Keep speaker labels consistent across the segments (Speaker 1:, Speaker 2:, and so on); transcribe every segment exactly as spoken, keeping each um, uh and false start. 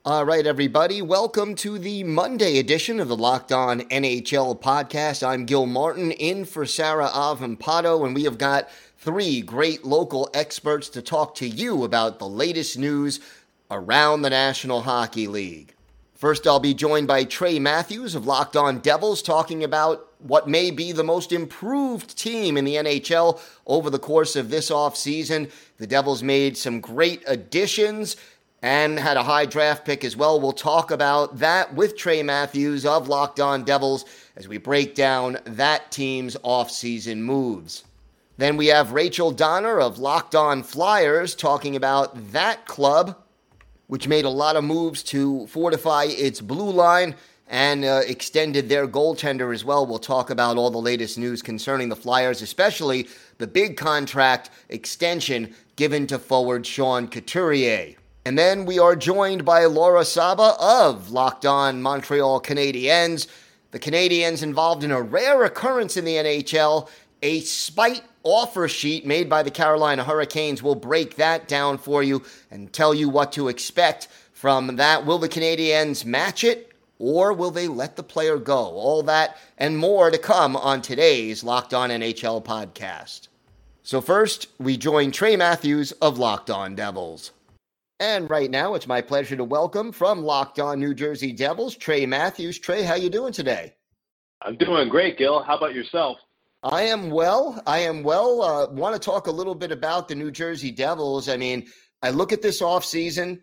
Speaker 1: All right, everybody. Welcome to the Monday edition of the Locked On N H L podcast. I'm Gil Martin in for Sarah Avampato, and we have got three great local experts to talk to you about the latest news around the National Hockey League. First, I'll be joined by Trey Matthews of Locked On Devils talking about what may be the most improved team in the N H L over the course of this offseason. The Devils made some great additions and had a high draft pick as well. We'll talk about that with Trey Matthews of Locked On Devils as we break down that team's offseason moves. Then we have Rachel Donner of Locked On Flyers talking about that club, which made a lot of moves to fortify its blue line and uh, extended their goaltender as well. We'll talk about all the latest news concerning the Flyers, especially the big contract extension given to forward Sean Couturier. And then we are joined by Laura Saba of Locked On Montreal Canadiens. The Canadiens involved in a rare occurrence in the N H L, a spite offer sheet made by the Carolina Hurricanes. We'll break that down for you and tell you what to expect from that. Will the Canadiens match it, or will they let the player go? All that and more to come on today's Locked On N H L podcast. So first, we join Trey Matthews of Locked On Devils. And right now, it's my pleasure to welcome from Locked On New Jersey Devils, Trey Matthews. Trey, how you doing today?
Speaker 2: I'm doing great, Gil. How about yourself?
Speaker 1: I am well. I am well. Uh, want to talk a little bit about the New Jersey Devils. I mean, I look at this offseason,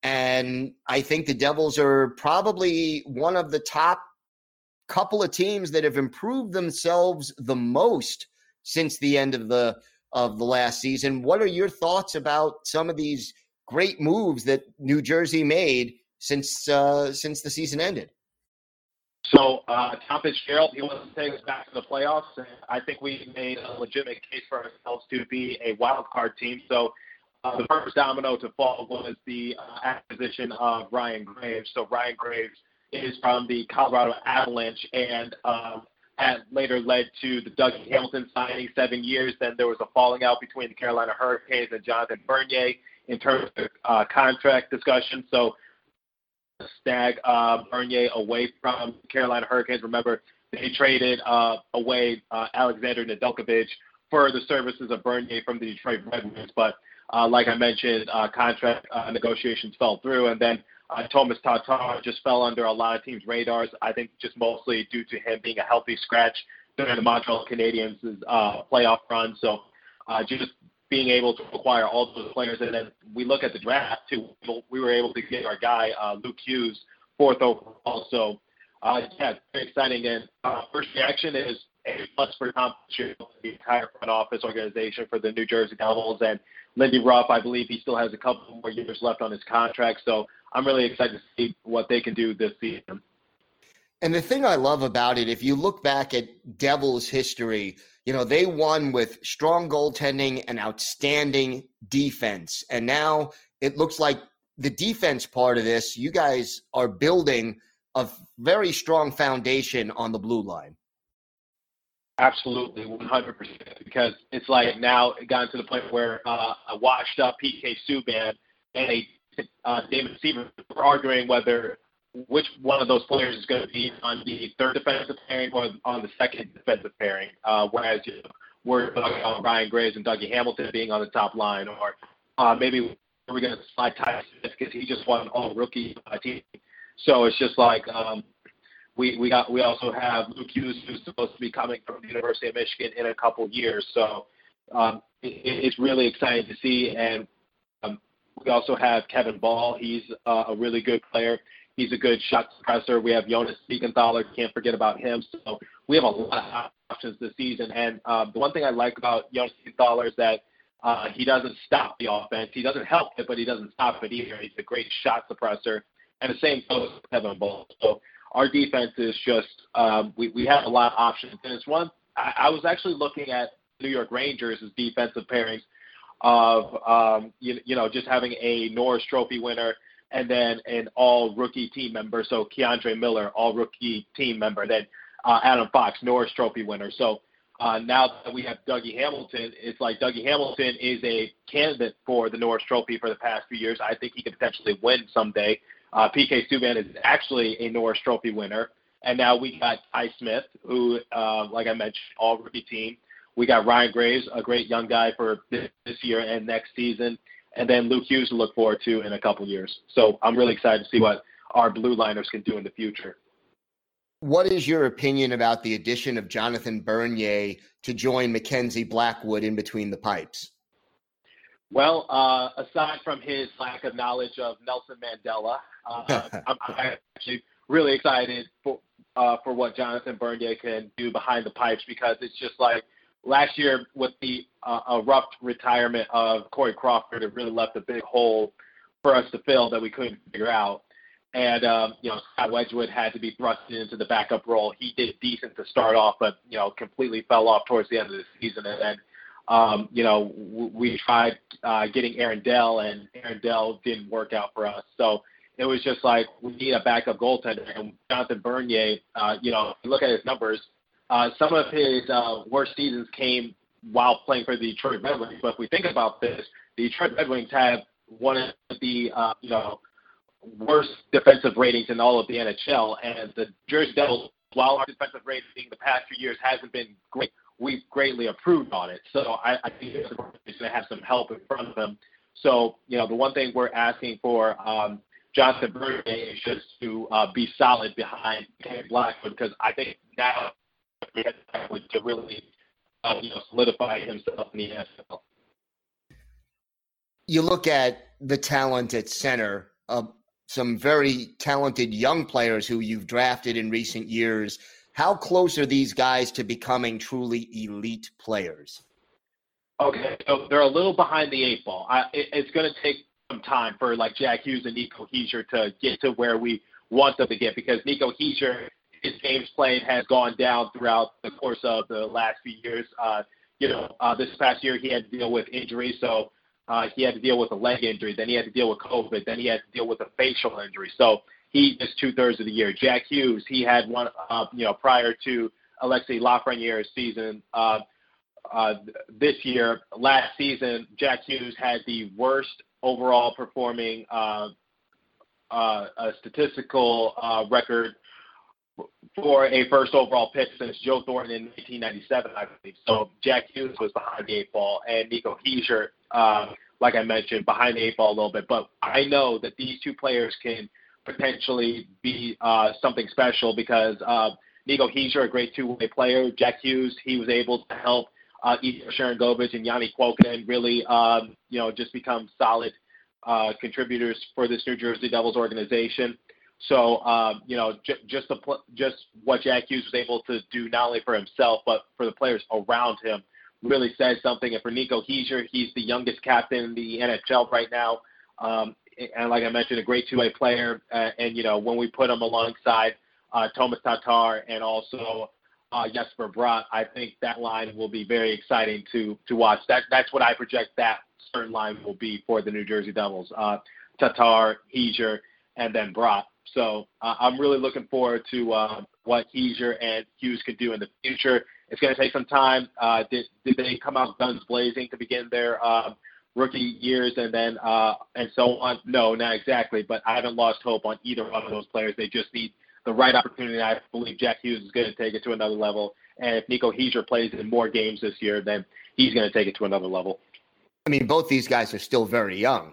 Speaker 1: and I think the Devils are probably one of the top couple of teams that have improved themselves the most since the end of the of the last season. What are your thoughts about some of these great moves that New Jersey made since uh, since the season ended?
Speaker 2: So uh, Tom Fitzgerald, he wants to take us back to the playoffs, and I think we made a legitimate case for ourselves to be a wild card team. So uh, the first domino to fall was the uh, acquisition of Ryan Graves. So Ryan Graves is from the Colorado Avalanche, and um, had later led to the Dougie Hamilton signing seven years. Then there was a falling out between the Carolina Hurricanes and Jonathan Bernier in terms of uh, contract discussion. So snag uh, Bernier away from Carolina Hurricanes. Remember, they traded uh, away uh, Alexander Nedeljkovic for the services of Bernier from the Detroit Red Wings. But uh, like I mentioned, uh, contract uh, negotiations fell through. And then uh, Thomas Tatar just fell under a lot of teams' radars, I think just mostly due to him being a healthy scratch during the Montreal Canadiens' uh, playoff run. So uh, just being able to acquire all those players. And then we look at the draft, too. We were able to get our guy, uh, Luke Hughes, fourth overall. So, uh, yeah, very exciting. And uh, first reaction is a plus for Tom Fitzgerald, the entire front office organization for the New Jersey Devils. And Lindy Ruff, I believe he still has a couple more years left on his contract. So I'm really excited to see what they can do this season.
Speaker 1: And the thing I love about it, if you look back at Devils history, you know, they won with strong goaltending and outstanding defense. And now it looks like the defense part of this, you guys are building a very strong foundation on the blue line.
Speaker 2: Absolutely, one hundred percent. Because it's like now it got to the point where uh, a washed up P K Subban and a uh, David Seaver were arguing whether which one of those players is going to be on the third defensive pairing or on the second defensive pairing, uh, whereas you know, we're talking about Ryan Graves and Dougie Hamilton being on the top line, or uh, maybe we're going to slide Ty Smith because he just won all rookie uh, team. So it's just like um, we we got we also have Luke Hughes, who's supposed to be coming from the University of Michigan in a couple years. So um, it, it's really exciting to see, and um, we also have Kevin Ball. He's uh, a really good player. He's a good shot suppressor. We have Jonas Siegenthaler. Can't forget about him. So we have a lot of options this season. And uh, the one thing I like about Jonas Siegenthaler is that uh, he doesn't stop the offense. He doesn't help it, but he doesn't stop it either. He's a great shot suppressor. And the same goes with Kevin Ball. So our defense is just um, we, we have a lot of options. And it's one I, I was actually looking at New York Rangers' defensive pairings of, um, you, you know, just having a Norris Trophy winner and then an all-rookie team member. So Keandre Miller, all-rookie team member. Then uh, Adam Fox, Norris Trophy winner. So uh, now that we have Dougie Hamilton, it's like Dougie Hamilton is a candidate for the Norris Trophy for the past few years. I think he could potentially win someday. Uh, P K Subban is actually a Norris Trophy winner. And now we got Ty Smith, who, uh, like I mentioned, all rookie team. We got Ryan Graves, a great young guy for this, this year and next season. And then Luke Hughes to look forward to in a couple years. So I'm really excited to see what our blue liners can do in the future.
Speaker 1: What is your opinion about the addition of Jonathan Bernier to join Mackenzie Blackwood in between the pipes?
Speaker 2: Well, uh, aside from his lack of knowledge of Nelson Mandela, uh, I'm, I'm actually really excited for uh, for what Jonathan Bernier can do behind the pipes, because it's just like last year with the uh, abrupt retirement of Corey Crawford, it really left a big hole for us to fill that we couldn't figure out. And, um, you know, Scott Wedgwood had to be thrust into the backup role. He did decent to start off, but, you know, completely fell off towards the end of the season. And then, um, you know, w- we tried uh, getting Aaron Dell, and Aaron Dell didn't work out for us. So it was just like, we need a backup goaltender. And Jonathan Bernier, uh, you know, if you look at his numbers, uh, some of his uh, worst seasons came while playing for the Detroit Red Wings. But if we think about this, the Detroit Red Wings have one of the, uh, you know, worst defensive ratings in all of the N H L, and the Jersey Devils, while our defensive rating the past few years hasn't been great, we've greatly improved on it. So I, I think it's going to have some help in front of them. So, you know, the one thing we're asking for um, Jonathan Bernier is just to uh, be solid behind Ken Blackwood, because I think now to really uh, you know, solidify himself in the N F L.
Speaker 1: You look at the talent at center, uh, some very talented young players who you've drafted in recent years. How close are these guys to becoming truly elite players?
Speaker 2: Okay, so they're a little behind the eight ball. I, it, it's going to take some time for like Jack Hughes and Nico Hischier to get to where we want them to get, because Nico Hischier, his games played has gone down throughout the course of the last few years. Uh, you know, uh, this past year he had to deal with injuries, so Uh, he had to deal with a leg injury. Then he had to deal with COVID. Then he had to deal with a facial injury. So he missed two-thirds of the year. Jack Hughes, he had one, uh, you know, prior to Alexis Lafreniere's season. Uh, uh, this year, last season, Jack Hughes had the worst overall performing uh, uh, a statistical uh, record for a first overall pick since Joe Thornton in nineteen ninety-seven, I believe. So Jack Hughes was behind the eight ball, and Nico Hischier, uh, like I mentioned, behind the eight ball a little bit. But I know that these two players can potentially be uh, something special, because uh, Nico Hischier, a great two-way player. Jack Hughes, he was able to help uh, Igor Sharangovich and Yanni Kuokkanen really, um, you know, just become solid uh, contributors for this New Jersey Devils organization. So, um, you know, j- just the pl- just what Jack Hughes was able to do, not only for himself, but for the players around him, really says something. And for Nico Hischier, he's the youngest captain in the N H L right now. Um, and like I mentioned, a great two-way player. Uh, and, you know, when we put him alongside uh, Thomas Tatar and also uh, Jesper Bratt, I think that line will be very exciting to to watch. That That's what I project that certain line will be for the New Jersey Devils. Uh, Tatar, Hischier, and then Bratt. So uh, I'm really looking forward to uh, what Hischier and Hughes could do in the future. It's going to take some time. Uh, did, did they come out guns blazing to begin their uh, rookie years and then uh, and so on? No, not exactly. But I haven't lost hope on either one of those players. They just need the right opportunity. I believe Jack Hughes is going to take it to another level. And if Nico Hischier plays in more games this year, then he's going to take it to another level.
Speaker 1: I mean, both these guys are still very young.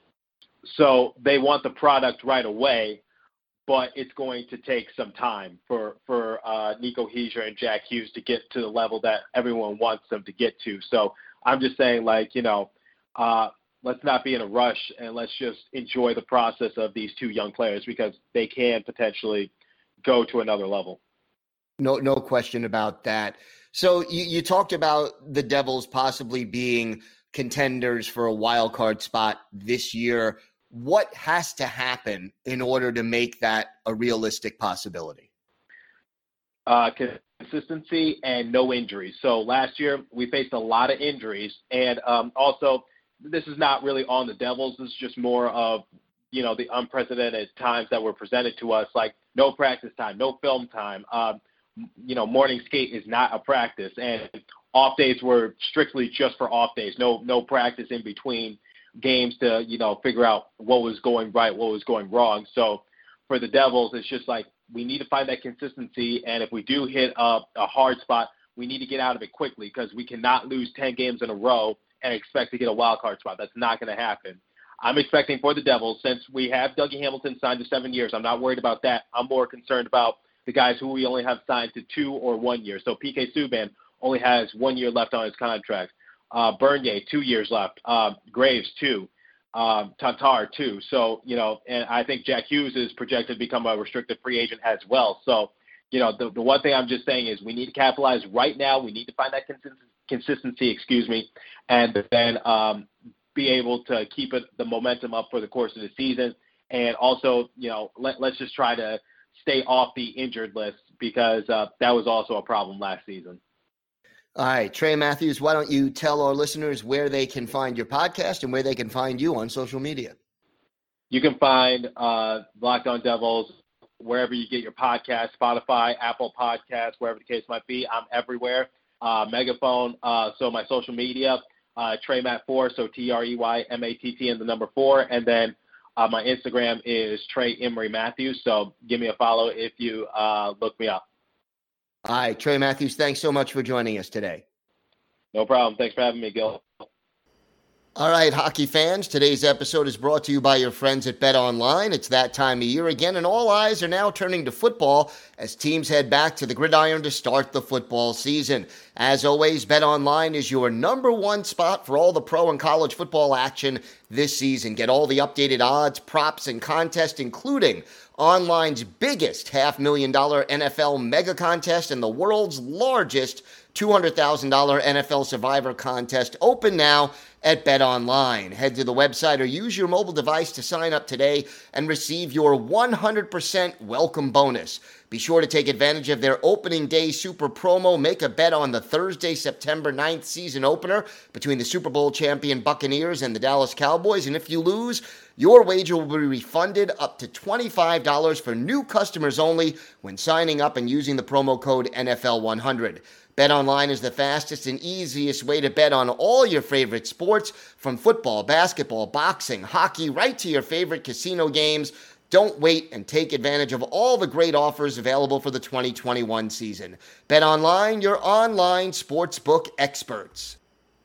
Speaker 2: So they want the product right away, but it's going to take some time for, for uh, Nico Hischier and Jack Hughes to get to the level that everyone wants them to get to. So I'm just saying, like, you know, uh, let's not be in a rush, and let's just enjoy the process of these two young players, because they can potentially go to another level.
Speaker 1: No, no question about that. So you, you talked about the Devils possibly being contenders for a wild card spot this year. What has to happen in order to make that a realistic possibility?
Speaker 2: Uh, consistency and no injuries. So last year we faced a lot of injuries, and um, also this is not really on the Devils. This is just more of, you know, the unprecedented times that were presented to us, like no practice time, no film time. Um, you know, morning skate is not a practice, and off days were strictly just for off days. No, no practice in between. games to, you know, figure out what was going right, what was going wrong. So for the Devils, it's just like we need to find that consistency. And if we do hit a, a hard spot, we need to get out of it quickly because we cannot lose ten games in a row and expect to get a wild card spot. That's not going to happen. I'm expecting for the Devils, since we have Dougie Hamilton signed to seven years, I'm not worried about that. I'm more concerned about the guys who we only have signed to two or one year. So P K Subban only has one year left on his contract. Uh, Bernier, two years left. Uh, Graves, two. Um, Tatar, two. So, you know, and I think Jack Hughes is projected to become a restricted free agent as well. So, you know, the, the one thing I'm just saying is we need to capitalize right now. We need to find that consist- consistency, excuse me, and then um, be able to keep it, the momentum up for the course of the season. And also, you know, let, let's just try to stay off the injured list because uh, that was also a problem last season.
Speaker 1: All right, Trey Matthews, why don't you tell our listeners where they can find your podcast and where they can find you on social media?
Speaker 2: You can find uh, Locked On Devils wherever you get your podcast, Spotify, Apple Podcasts, wherever the case might be. I'm everywhere. Uh, Megaphone, uh, so my social media, uh, Trey Matt four, so T R E Y M A T T and the number four. And then uh, my Instagram is Trey Emery Matthews, so give me a follow if you uh, look me up.
Speaker 1: All right, Trey Matthews, thanks so much for joining us today.
Speaker 2: No problem. Thanks for having me, Gil.
Speaker 1: All right, hockey fans, today's episode is brought to you by your friends at BetOnline. It's that time of year again, and all eyes are now turning to football as teams head back to the gridiron to start the football season. As always, BetOnline is your number one spot for all the pro and college football action this season. Get all the updated odds, props, and contests, including online's biggest half million dollar N F L mega contest and the world's largest two hundred thousand dollars N F L Survivor contest, open now at BetOnline. Head to the website or use your mobile device to sign up today and receive your one hundred percent welcome bonus. Be sure to take advantage of their opening day super promo. Make a bet on the Thursday, September ninth season opener between the Super Bowl champion Buccaneers and the Dallas Cowboys. And if you lose, your wager will be refunded up to twenty-five dollars for new customers only when signing up and using the promo code N F L one hundred. BetOnline is the fastest and easiest way to bet on all your favorite sports, from football, basketball, boxing, hockey, right to your favorite casino games. Don't wait and take advantage of all the great offers available for the twenty twenty-one season. BetOnline, your online sportsbook experts.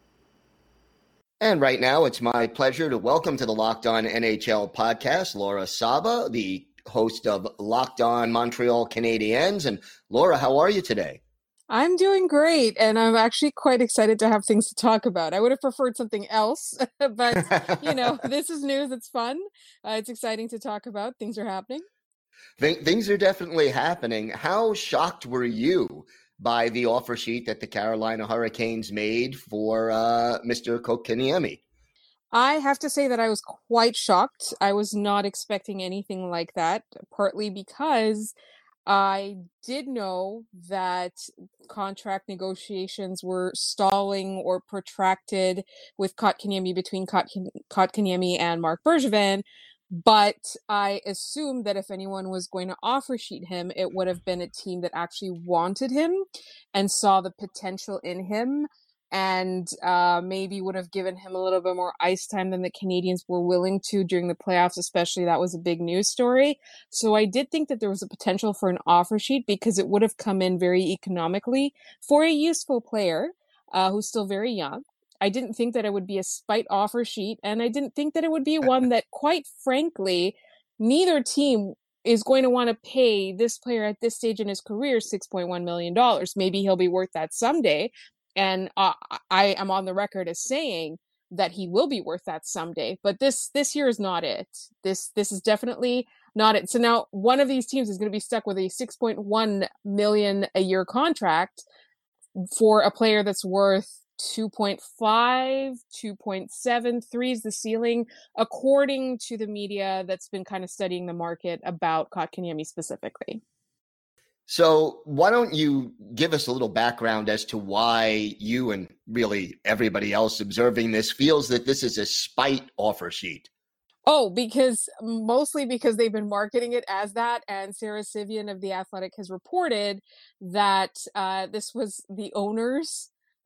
Speaker 1: And right now, it's my pleasure to welcome to the Locked On N H L podcast, Laura Saba, the host of Locked On Montreal Canadiens. And Laura, how are you today?
Speaker 3: I'm doing great, and I'm actually quite excited to have things to talk about. I would have preferred something else, but, you know, this is news. It's fun. Uh, it's exciting to talk about. Things are happening.
Speaker 1: Th- things are definitely happening. How shocked were you by the offer sheet that the Carolina Hurricanes made for uh, Mister Kotkaniemi?
Speaker 3: I have to say that I was quite shocked. I was not expecting anything like that, partly because I did know that contract negotiations were stalling or protracted with Kotkaniemi between Kotkan- Kotkaniemi and Marc Bergevin, but I assumed that if anyone was going to offer sheet him, it would have been a team that actually wanted him and saw the potential in him, and uh, maybe would have given him a little bit more ice time than the Canadiens were willing to during the playoffs, especially. That was a big news story. So I did think that there was a potential for an offer sheet because it would have come in very economically for a useful player uh, who's still very young. I didn't think that it would be a spite offer sheet, and I didn't think that it would be one that, quite frankly, neither team is going to want to pay this player at this stage in his career six point one million dollars. Maybe he'll be worth that someday. And uh, I am on the record as saying that he will be worth that someday. But this this year is not it. This this is definitely not it. So now one of these teams is going to be stuck with a six point one million dollars a year contract for a player that's worth two point five, two point seven, three is the ceiling, according to the media that's been kind of studying the market about Kotkaniemi specifically.
Speaker 1: So why don't you give us a little background as to why you and really everybody else observing this feels that this is a spite offer sheet?
Speaker 3: Oh, because mostly because they've been marketing it as that. And Sarah Sivian of The Athletic has reported that uh, this was the owners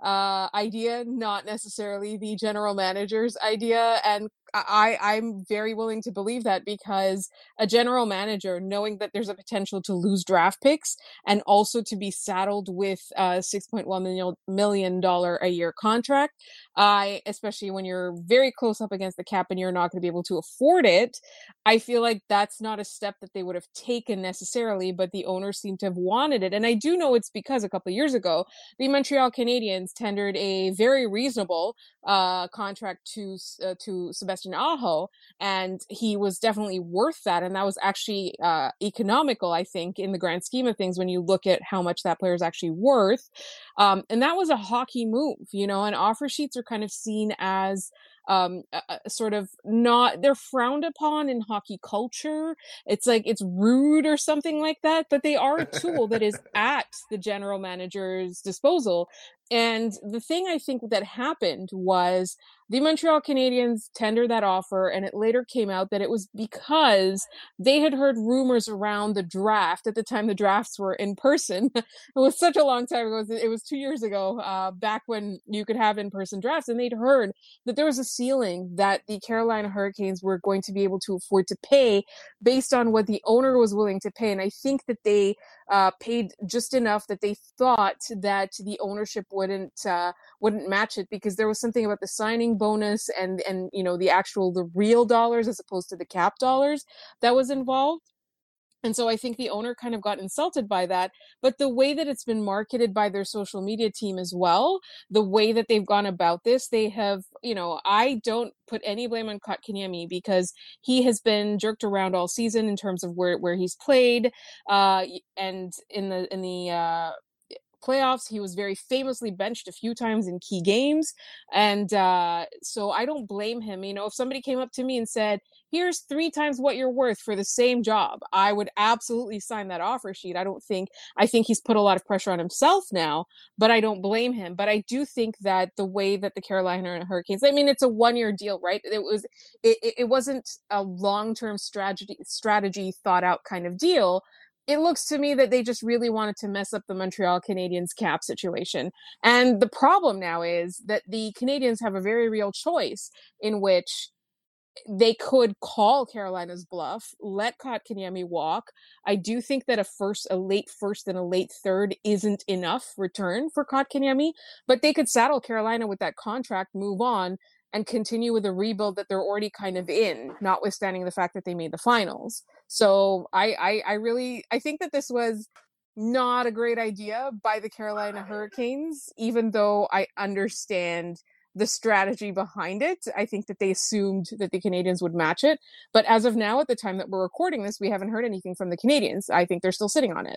Speaker 3: uh, idea, not necessarily the general manager's idea. And I, I'm very willing to believe that, because a general manager, knowing that there's a potential to lose draft picks and also to be saddled with a six point one million dollars a year contract, I, especially when you're very close up against the cap and you're not going to be able to afford it, I feel like that's not a step that they would have taken necessarily, but the owners seem to have wanted it. And I do know it's because a couple of years ago, the Montreal Canadiens tendered a very reasonable uh, contract to uh, to Sebastian Aho, and he was definitely worth that. And that was actually uh, economical, I think, in the grand scheme of things when you look at how much that player is actually worth. Um, and that was a hockey move, you know, and offer sheets are kind of seen as um a, a sort of not, they're frowned upon in hockey culture. It's like it's rude or something like that, but they are a tool that is at the general manager's disposal. And the thing I think that happened was the Montreal Canadiens tendered that offer, and it later came out that it was because they had heard rumors around the draft at the time the drafts were in person. It was such a long time ago. It was two years ago, uh, back when you could have in-person drafts, and they'd heard that there was a ceiling that the Carolina Hurricanes were going to be able to afford to pay based on what the owner was willing to pay. And I think that they uh, paid just enough that they thought that the ownership wouldn't uh, wouldn't match it, because there was something about the signing bonus and and you know the actual the real dollars as opposed to the cap dollars that was involved. And so I think the owner kind of got insulted by that. But the way that it's been marketed by their social media team as well, the way that they've gone about this, they have, you know, I don't put any blame on Kotkaniemi, because he has been jerked around all season in terms of where, where he's played. Uh, and in the, in the, uh, playoffs, he was very famously benched a few times in key games. And uh, so I don't blame him. You know, if somebody came up to me and said, here's three times what you're worth for the same job, I would absolutely sign that offer sheet. I don't think, I think he's put a lot of pressure on himself now, but I don't blame him. But I do think that the way that the Carolina Hurricanes, I mean, it's a one-year deal, right? It was, it, it wasn't a long-term strategy, strategy thought out kind of deal. It looks to me that they just really wanted to mess up the Montreal Canadiens cap situation. And the problem now is that the Canadiens have a very real choice in which they could call Carolina's bluff, let Kotkaniemi walk. I do think that a first, a late first and a late third isn't enough return for Kotkaniemi, but they could saddle Carolina with that contract, move on, and continue with a rebuild that they're already kind of in, notwithstanding the fact that they made the finals. So I, I, I really, I think that this was not a great idea by the Carolina Hurricanes, even though I understand the strategy behind it. I think that they assumed that the Canadiens would match it. But as of now, at the time that we're recording this, we haven't heard anything from the Canadiens. I think they're still sitting on it.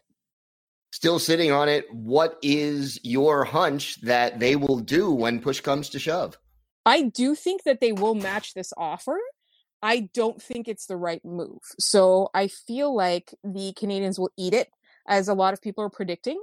Speaker 1: Still sitting on it. What is your hunch that they will do when push comes to shove?
Speaker 3: I do think that they will match this offer. I don't think it's the right move. So I feel like the Canadiens will eat it, as a lot of people are predicting.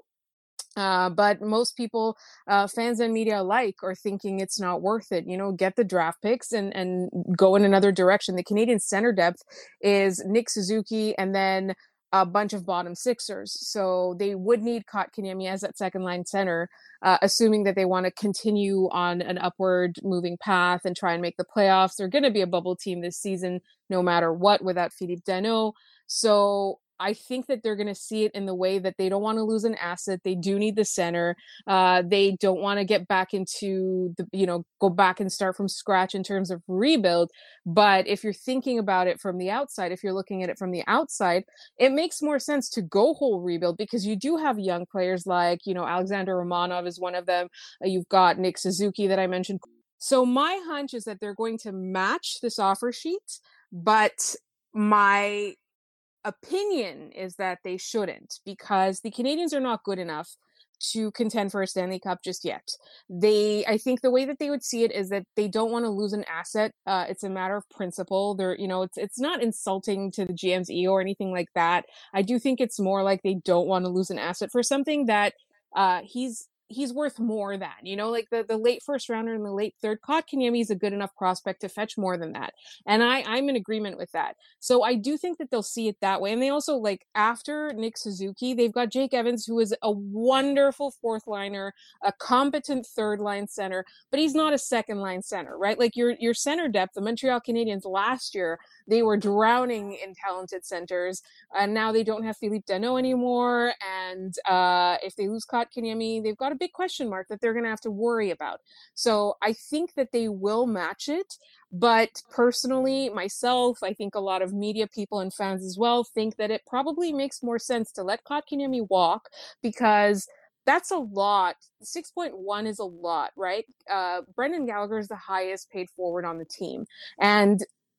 Speaker 3: Uh, but most people, uh, fans and media alike, are thinking it's not worth it. You know, get the draft picks and, and go in another direction. The Canadian center depth is Nick Suzuki and then a bunch of bottom sixers. So they would need Kotkaniemi as that second line center, uh, assuming that they want to continue on an upward moving path and try and make the playoffs. They're going to be a bubble team this season, no matter what, without Philippe Danault. So I think that they're going to see it in the way that they don't want to lose an asset. They do need the center. Uh, they don't want to get back into the, you know, go back and start from scratch in terms of rebuild. But if you're thinking about it from the outside, if you're looking at it from the outside, it makes more sense to go whole rebuild, because you do have young players like, you know, Alexander Romanov is one of them. Uh, you've got Nick Suzuki that I mentioned. So my hunch is that they're going to match this offer sheet, but my opinion is that they shouldn't, because the Canadiens are not good enough to contend for a Stanley Cup just yet. They, I think the way that they would see it is that they don't want to lose an asset. Uh, it's a matter of principle. They're, you know, it's it's not insulting to the G M's ego or anything like that. I do think it's more like they don't want to lose an asset for something that uh, he's he's worth more than, you know, like the, the late first rounder and the late third. Kotkaniemi is a good enough prospect to fetch more than that. And I, I'm in agreement with that. So I do think that they'll see it that way. And they also, like, after Nick Suzuki, they've got Jake Evans, who is a wonderful fourth liner, a competent third line center, but he's not a second line center, right? Like your, your center depth, the Montreal Canadiens last year, they were drowning in talented centers, and now they don't have Philippe Danault anymore. And uh, if they lose Kotkaniemi, they've got a big question mark that they're going to have to worry about. So I think that they will match it. But personally, myself, I think a lot of media people and fans as well think that it probably makes more sense to let Kotkaniemi walk, because that's a lot. six point one is a lot, right? Uh, Brendan Gallagher is the highest paid forward on the team. And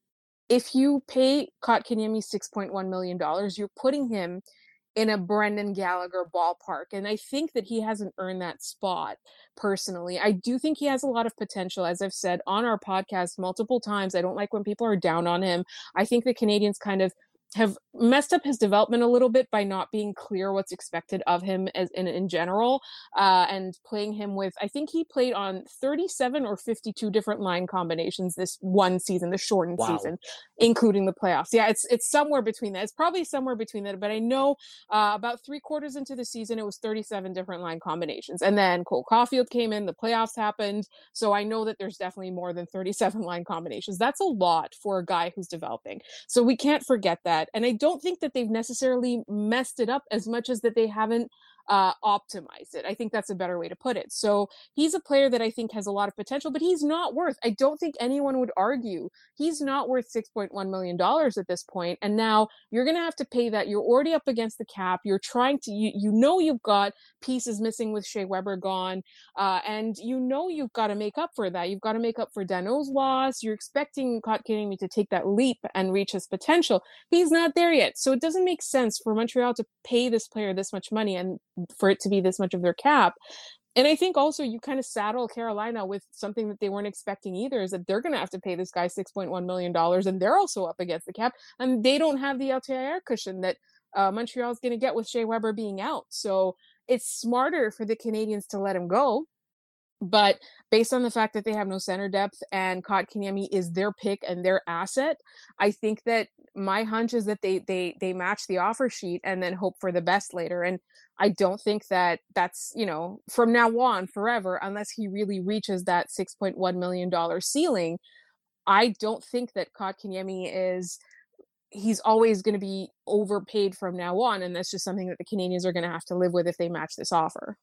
Speaker 3: if you pay Kotkaniemi six point one million dollars, you're putting him in a Brendan Gallagher ballpark. And I think that he hasn't earned that spot personally. I do think he has a lot of potential. As I've said on our podcast multiple times, I don't like when people are down on him. I think the Canadiens kind of have messed up his development a little bit by not being clear what's expected of him as in, in general, uh, and playing him with, I think he played on thirty-seven or fifty-two different line combinations this one season, the shortened wow. season, including the playoffs. Yeah, it's it's somewhere between that. It's probably somewhere between that, but I know uh, about three quarters into the season, it was thirty-seven different line combinations. And then Cole Caulfield came in, the playoffs happened. So I know that there's definitely more than thirty-seven line combinations. That's a lot for a guy who's developing. So we can't forget that. And I don't think that they've necessarily messed it up as much as that they haven't uh, optimized it. I think that's a better way to put it. So he's a player that I think has a lot of potential, but he's not worth, I don't think anyone would argue, he's not worth six point one million dollars at this point. And now you're going to have to pay that. You're already up against the cap. You're trying to, you, you know, you've got pieces missing with Shea Weber gone. Uh, and you know, you've got to make up for that. You've got to make up for Danault's loss. You're expecting Kotkaniemi to take that leap and reach his potential. He's not there yet. So it doesn't make sense for Montreal to pay this player this much money and for it to be this much of their cap. And I think also you kind of saddle Carolina with something that they weren't expecting either, is that they're going to have to pay this guy six point one million dollars, and they're also up against the cap, and they don't have the L T I R cushion that uh, Montreal is going to get with Shea Weber being out. So it's smarter for the Canadiens to let him go. But based on the fact that they have no center depth and Kotkaniemi is their pick and their asset, I think that my hunch is that they they they match the offer sheet and then hope for the best later. And I don't think that that's, you know, from now on forever, unless he really reaches that six point one million dollars ceiling. I don't think that Kotkaniemi is, he's always going to be overpaid from now on. And that's just something that the Canadiens are going to have to live with if they match this offer.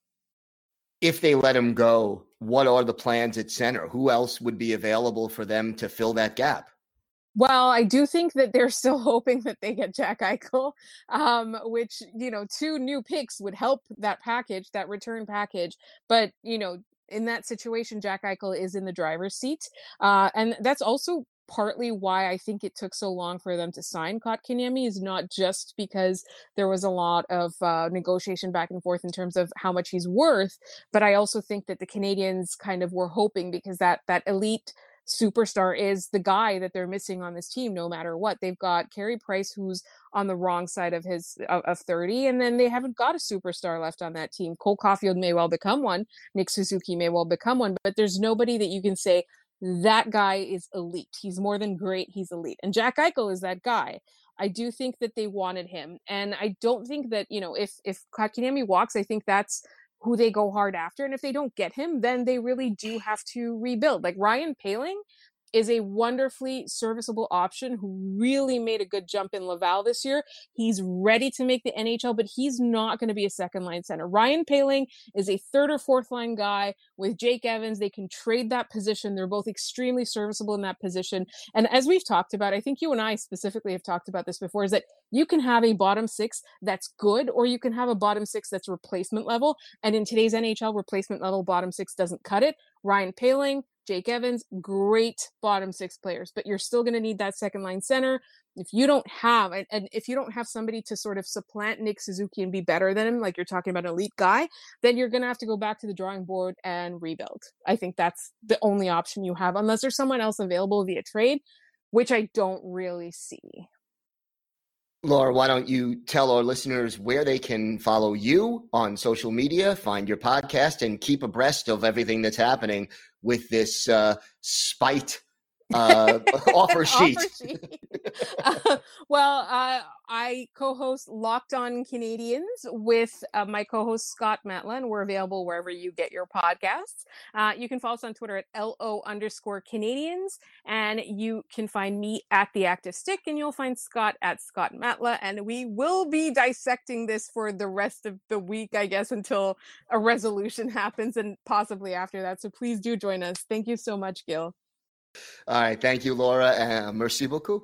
Speaker 1: If they let him go, what are the plans at center? Who else would be available for them to fill that gap?
Speaker 3: Well, I do think that they're still hoping that they get Jack Eichel, um, which, you know, two new picks would help that package, that return package. But, you know, in that situation, Jack Eichel is in the driver's seat. Uh, and that's also partly why I think it took so long for them to sign Kotkaniemi, is not just because there was a lot of uh, negotiation back and forth in terms of how much he's worth, but I also think that the Canadiens kind of were hoping, because that that elite superstar is the guy that they're missing on this team no matter what. They've got Carey Price, who's on the wrong side of his of, of thirty, and then they haven't got a superstar left on that team. Cole Caulfield may well become one, Nick Suzuki may well become one, but there's nobody that you can say, that guy is elite. He's more than great. He's elite. And Jack Eichel is that guy. I do think that they wanted him. And I don't think that, you know, if, if Kotkaniemi walks, I think that's who they go hard after. And if they don't get him, then they really do have to rebuild. Like Ryan Poehling is a wonderfully serviceable option who really made a good jump in Laval this year. He's ready to make the N H L, but he's not going to be a second line center. Ryan Poehling is a third or fourth line guy with Jake Evans. They can trade that position. They're both extremely serviceable in that position. And as we've talked about, I think you and I specifically have talked about this before, is that you can have a bottom six that's good, or you can have a bottom six that's replacement level. And in today's N H L, replacement level bottom six doesn't cut it. Ryan Poehling, Jake Evans, great bottom six players, but you're still going to need that second line center. If you don't have, and, and if you don't have somebody to sort of supplant Nick Suzuki and be better than him, like you're talking about an elite guy, then you're going to have to go back to the drawing board and rebuild. I think that's the only option you have, unless there's someone else available via trade, which I don't really see.
Speaker 1: Laura, why don't you tell our listeners where they can follow you on social media, find your podcast, and keep abreast of everything that's happening with this uh, spite uh, offer sheet.
Speaker 3: Offer sheet. uh, well, uh, I co-host Locked On Canadians with uh, my co-host Scott Matla, and we're available wherever you get your podcasts. Uh, you can follow us on Twitter at L O underscore Canadians, and you can find me at The Active Stick, and you'll find Scott at Scott Matla, and we will be dissecting this for the rest of the week, I guess, until a resolution happens, and possibly after that. So please do join us. Thank you so much, Gil.
Speaker 1: All right. Thank you, Laura. Uh, merci beaucoup.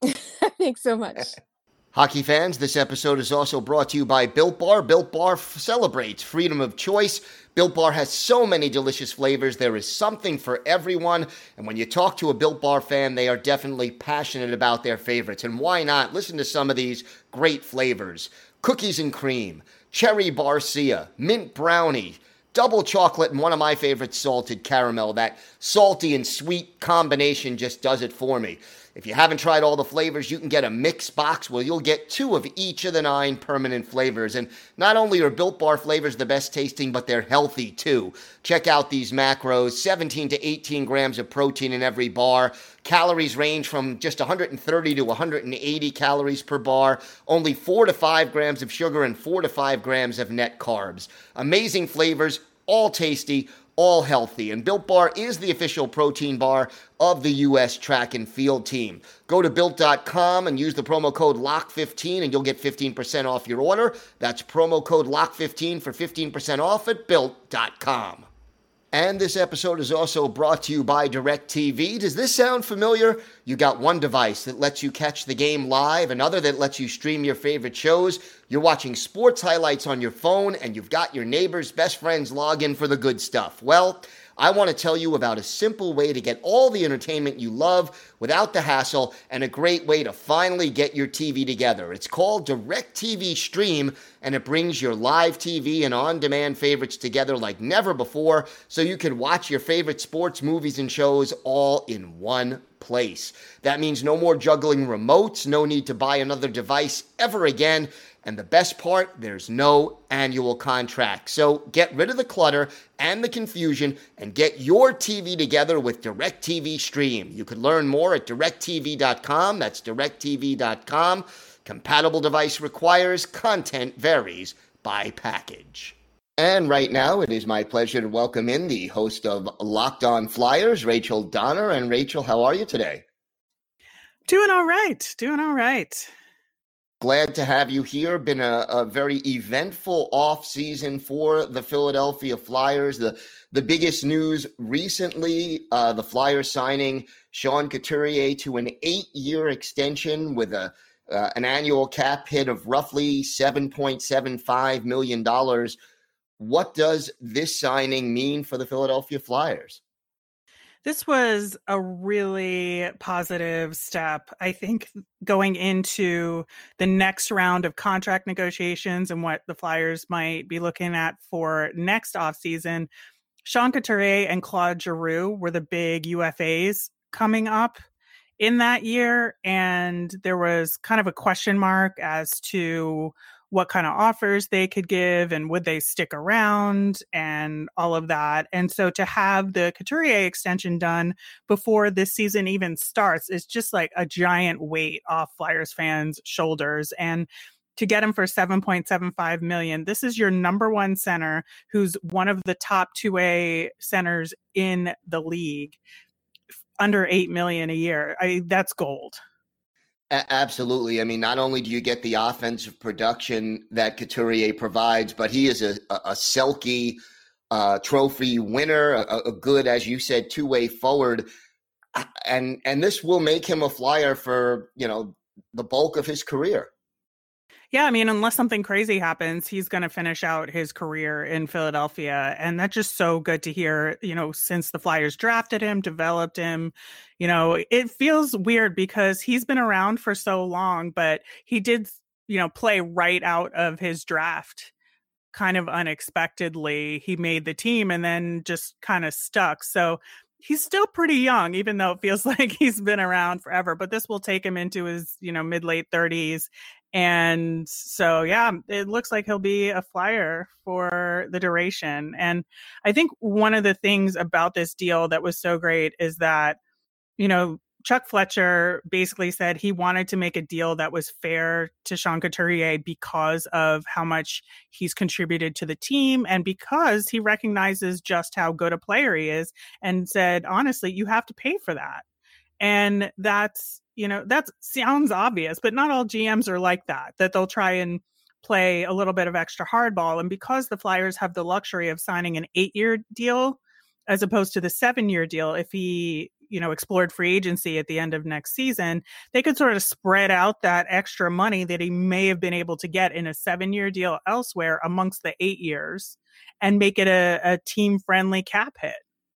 Speaker 3: Thanks so much.
Speaker 1: Hockey fans, this episode is also brought to you by Built Bar. Built Bar f- celebrates freedom of choice. Built Bar has so many delicious flavors. There is something for everyone. And when you talk to a Built Bar fan, they are definitely passionate about their favorites. And why not? Listen to some of these great flavors. Cookies and cream, cherry barcia, mint brownie, double chocolate, and one of my favorites, salted caramel. That salty and sweet combination just does it for me. If you haven't tried all the flavors, you can get a mix box where you'll get two of each of the nine permanent flavors. And not only are Built Bar flavors the best tasting, but they're healthy too. Check out these macros, seventeen to eighteen grams of protein in every bar. Calories range from just one hundred thirty to one hundred eighty calories per bar. Only four to five grams of sugar and four to five grams of net carbs. Amazing flavors, all tasty, all healthy. And Built Bar is the official protein bar of the U S track and field team. Go to built dot com and use the promo code lock fifteen and you'll get fifteen percent off your order. That's promo code lock fifteen for fifteen percent off at built dot com. And this episode is also brought to you by DirecTV. Does this sound familiar? You got one device that lets you catch the game live, another that lets you stream your favorite shows. You're watching sports highlights on your phone, and you've got your neighbor's best friend's login for the good stuff. Well, I want to tell you about a simple way to get all the entertainment you love without the hassle, and a great way to finally get your T V together. It's called DirecTV Stream, and it brings your live T V and on-demand favorites together like never before, so you can watch your favorite sports, movies, and shows all in one place. That means no more juggling remotes, no need to buy another device ever again. And the best part, there's no annual contract. So get rid of the clutter and the confusion and get your T V together with DirecTV Stream. You can learn more at direct T V dot com. That's direct T V dot com. Compatible device requires, content varies by package. And right now, it is my pleasure to welcome in the host of Locked On Flyers, Rachel Donner. And Rachel, how are you today?
Speaker 4: Doing all right. Doing all right.
Speaker 1: Glad to have you here. Been a, a very eventful off season for the Philadelphia Flyers. The the biggest news recently, uh, the Flyers signing Sean Couturier to an eight-year extension with a uh, an annual cap hit of roughly seven point seven five million dollars. What does this signing mean for the Philadelphia Flyers?
Speaker 4: This was a really positive step, I think, going into the next round of contract negotiations and what the Flyers might be looking at for next offseason. Sean Couturier and Claude Giroux were the big U F As coming up in that year, and there was kind of a question mark as to what kind of offers they could give and would they stick around and all of that. And so to have the Couturier extension done before this season even starts is just like a giant weight off Flyers fans' shoulders. And to get him for seven point seven five million dollars, this is your number one center who's one of the top two-way centers in the league, under eight million dollars a year. I, that's gold.
Speaker 1: Absolutely. I mean, not only do you get the offensive production that Couturier provides, but he is a, a Selke uh, trophy winner, a, a good, as you said, two-way forward. And and this will make him a Flyer for, you know, the bulk of his career.
Speaker 4: Yeah, I mean, unless something crazy happens, he's going to finish out his career in Philadelphia. And that's just so good to hear, you know, since the Flyers drafted him, developed him. You know, it feels weird because he's been around for so long, but he did, you know, play right out of his draft kind of unexpectedly. He made the team and then just kind of stuck. So he's still pretty young, even though it feels like he's been around forever. But this will take him into his, you know, mid-late thirties. And so, yeah, it looks like he'll be a Flyer for the duration. And I think one of the things about this deal that was so great is that, you know, Chuck Fletcher basically said he wanted to make a deal that was fair to Sean Couturier because of how much he's contributed to the team and because he recognizes just how good a player he is, and said, honestly, you have to pay for that. And that's, you know, that sounds obvious, but not all G Ms are like that, that they'll try and play a little bit of extra hardball. And because the Flyers have the luxury of signing an eight-year deal as opposed to the seven-year deal, if he, you know, explored free agency at the end of next season, they could sort of spread out that extra money that he may have been able to get in a seven-year deal elsewhere amongst the eight years and make it a, a team-friendly cap hit.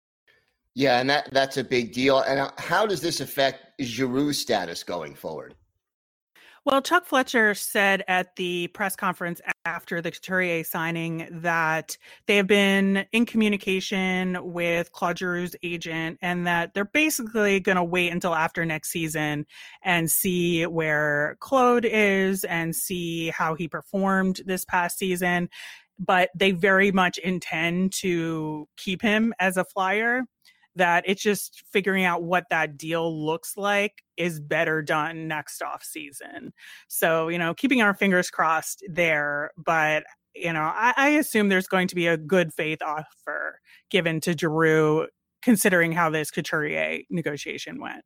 Speaker 1: Yeah, and that that's a big deal. And how does this affect Giroux's status going forward?
Speaker 4: Well, Chuck Fletcher said at the press conference after the Couturier signing that they have been in communication with Claude Giroux's agent and that they're basically going to wait until after next season and see where Claude is and see how he performed this past season. But they very much intend to keep him as a Flyer. That it's just figuring out what that deal looks like is better done next off season. So, you know, keeping our fingers crossed there. But, you know, I, I assume there's going to be a good faith offer given to Giroux, considering how this Couturier negotiation went.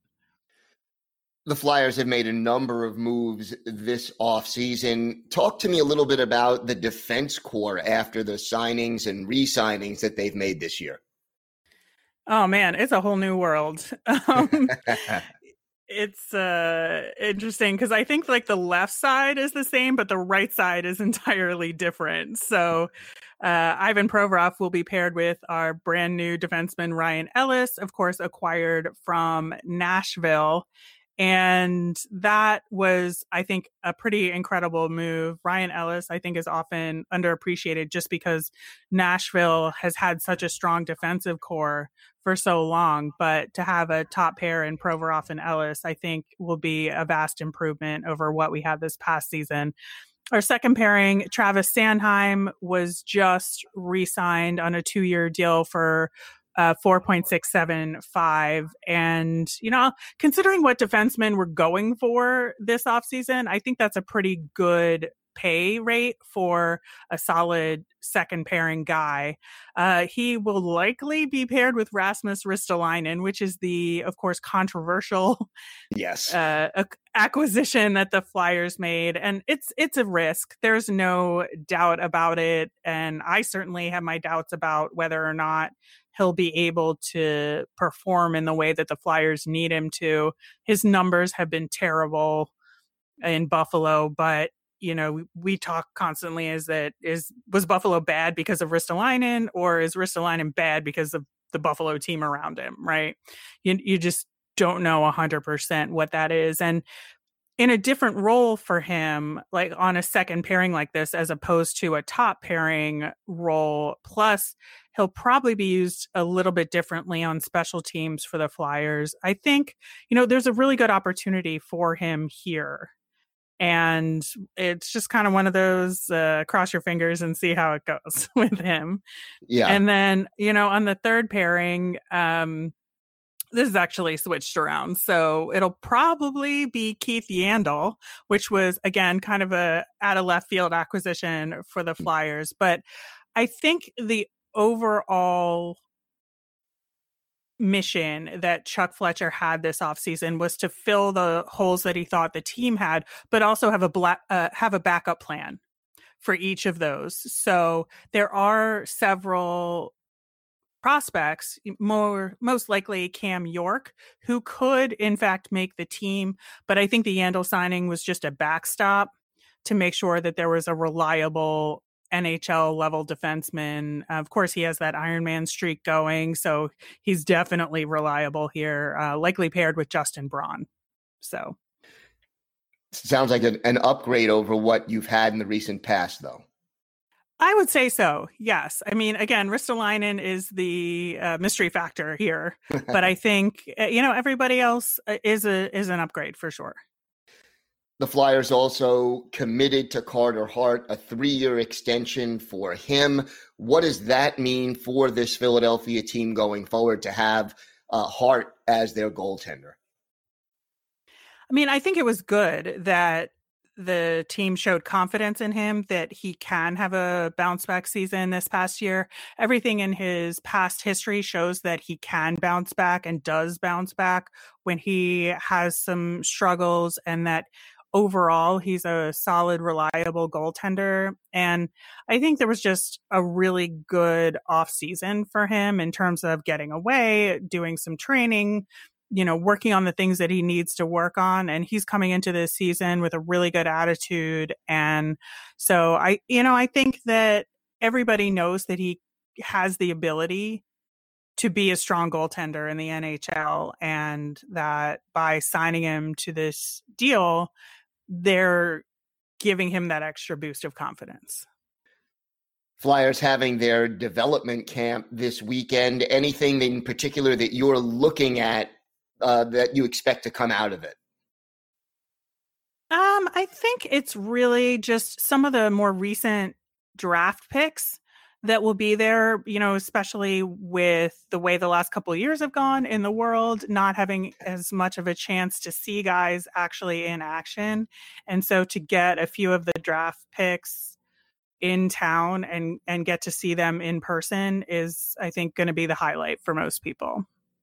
Speaker 1: The Flyers have made a number of moves this offseason. Talk to me a little bit about the defense core after the signings and re-signings that they've made this year.
Speaker 4: Oh man, it's a whole new world. Um, it's uh, interesting because I think like the left side is the same, but the right side is entirely different. So uh, Ivan Provorov will be paired with our brand new defenseman, Ryan Ellis, of course, acquired from Nashville. And that was, I think, a pretty incredible move. Ryan Ellis, I think, is often underappreciated just because Nashville has had such a strong defensive core for so long. But to have a top pair in Provorov and Ellis, I think, will be a vast improvement over what we had this past season. Our second pairing, Travis Sanheim, was just re-signed on a two-year deal for Uh, four point six seven five. And, you know, considering what defensemen were going for this offseason, I think that's a pretty good pay rate for a solid second pairing guy. Uh, he will likely be paired with Rasmus Ristolainen, which is the, of course, controversial
Speaker 1: yes
Speaker 4: uh, acquisition that the Flyers made. And it's it's a risk. There's no doubt about it. And I certainly have my doubts about whether or not he'll be able to perform in the way that the Flyers need him to. His numbers have been terrible in Buffalo, but you know, we, we talk constantly is that is was Buffalo bad because of Ristolainen, or is Ristolainen bad because of the Buffalo team around him, right? You you just don't know one hundred percent what that is. And in a different role for him, like on a second pairing like this, as opposed to a top pairing role, plus he'll probably be used a little bit differently on special teams for the Flyers. I think, you know, there's a really good opportunity for him here. And it's just kind of one of those uh, cross your fingers and see how it goes with him.
Speaker 1: Yeah.
Speaker 4: And then, you know, on the third pairing, um, this is actually switched around. So it'll probably be Keith Yandle, which was, again, kind of a out of left field acquisition for the Flyers. But I think the overall mission that Chuck Fletcher had this offseason was to fill the holes that he thought the team had, but also have a black, uh, have a backup plan for each of those. So there are several prospects, more most likely Cam York, who could in fact make the team, but I think the Yandle signing was just a backstop to make sure that there was a reliable N H L level defenseman. Of course, he has that Iron Man streak going, so he's definitely reliable here, uh, likely paired with Justin Braun. So
Speaker 1: sounds like an, an upgrade over what you've had in the recent past, though.
Speaker 4: I would say so. Yes. I mean, again, Ristolainen is the uh, mystery factor here, but I think, you know, everybody else is a, is an upgrade for sure.
Speaker 1: The Flyers also committed to Carter Hart, a three-year extension for him. What does that mean for this Philadelphia team going forward to have uh, Hart as their goaltender?
Speaker 4: I mean, I think it was good that the team showed confidence in him, that he can have a bounce back season this past year. Everything in his past history shows that he can bounce back and does bounce back when he has some struggles, and that overall he's a solid, reliable goaltender. And I think there was just a really good off season for him in terms of getting away, doing some training, you know, working on the things that he needs to work on. And he's coming into this season with a really good attitude. And so I, you know, I think that everybody knows that he has the ability to be a strong goaltender in the N H L, and that by signing him to this deal, they're giving him that extra boost of confidence.
Speaker 1: Flyers having their development camp this weekend. Anything in particular that you're looking at Uh, that you expect to come out of it?
Speaker 4: Um, I think it's really just some of the more recent draft picks that will be there, you know, especially with the way the last couple of years have gone in the world, not having as much of a chance to see guys actually in action. And so to get a few of the draft picks in town and, and get to see them in person is, I think, going to be the highlight for most people.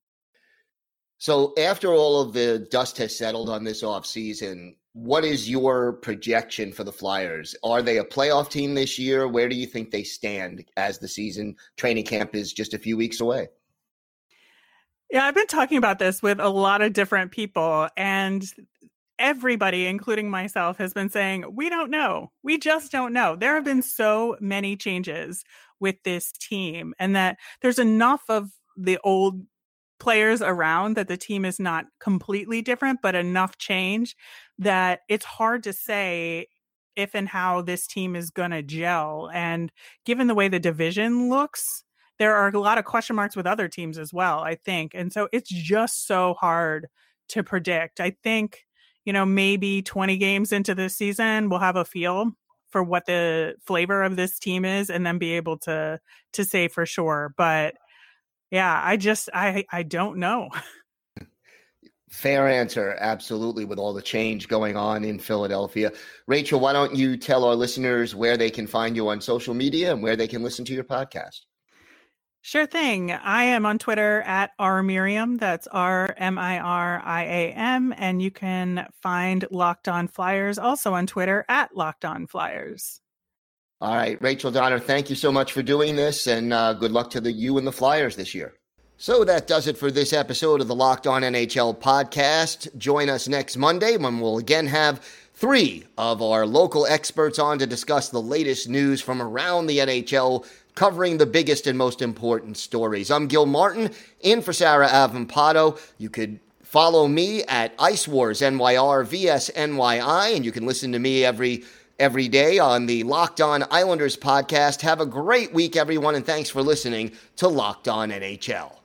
Speaker 1: So after all of the dust has settled on this offseason, what is your projection for the Flyers? Are they a playoff team this year? Where do you think they stand as the season training camp is just a few weeks away?
Speaker 4: Yeah, I've been talking about this with a lot of different people, and everybody, including myself, has been saying, we don't know. We just don't know. There have been so many changes with this team, and that there's enough of the old players around that the team is not completely different, but enough change that it's hard to say if and how this team is going to gel. And given the way the division looks, there are a lot of question marks with other teams as well, I think. And so it's just so hard to predict. I think, you know, maybe twenty games into this season, we'll have a feel for what the flavor of this team is, and then be able to, to say for sure. But yeah, I just, I, I don't know.
Speaker 1: Fair answer. Absolutely. With all the change going on in Philadelphia. Rachel, why don't you tell our listeners where they can find you on social media and where they can listen to your podcast?
Speaker 4: Sure thing. I am on Twitter at rmiriam. That's R M I R I A M. And you can find Locked On Flyers also on Twitter at Locked On Flyers.
Speaker 1: All right, Rachel Donner, thank you so much for doing this, and uh, good luck to the you and the Flyers this year. So that does it for this episode of the Locked On N H L podcast. Join us next Monday when we'll again have three of our local experts on to discuss the latest news from around the N H L, covering the biggest and most important stories. I'm Gil Martin, in for Sarah Avampato. You could follow me at Ice Wars N Y R V S N Y I, and you can listen to me every every day on the Locked On Islanders podcast. Have a great week, everyone, and thanks for listening to Locked On N H L.